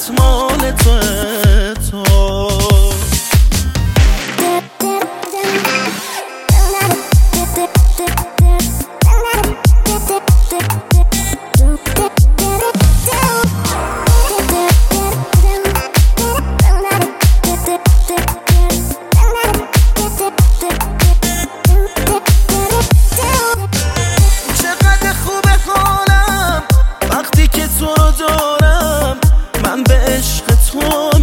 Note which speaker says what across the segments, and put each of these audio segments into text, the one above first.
Speaker 1: فقط مال توه تو. من به عشق تو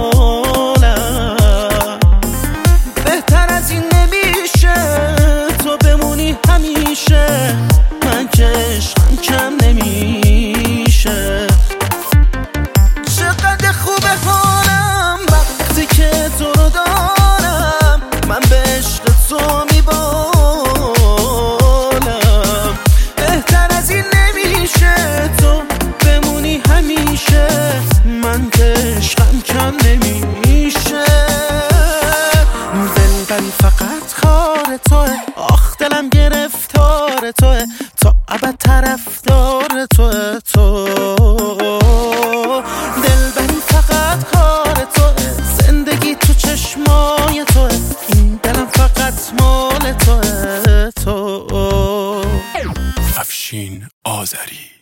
Speaker 1: میبالم، بهتر از این نمیشه تو بمونی همیشه، من که عشقم کم نمیشه. چقدر خوبه حالم وقتی که تو رو دارم، من به عشق تو میبالم، بهتر از این نمیشه تو بمونی همیشه، من که عشقم کم نمیشه. دلبری فقط کار توه، آخ دلم گرفتار توه، تا ابد طرفدار توه تو. دلبری فقط کار توه، زندگی تو چشمای توه، این دلم فقط مال توه تو.
Speaker 2: افشین آذری.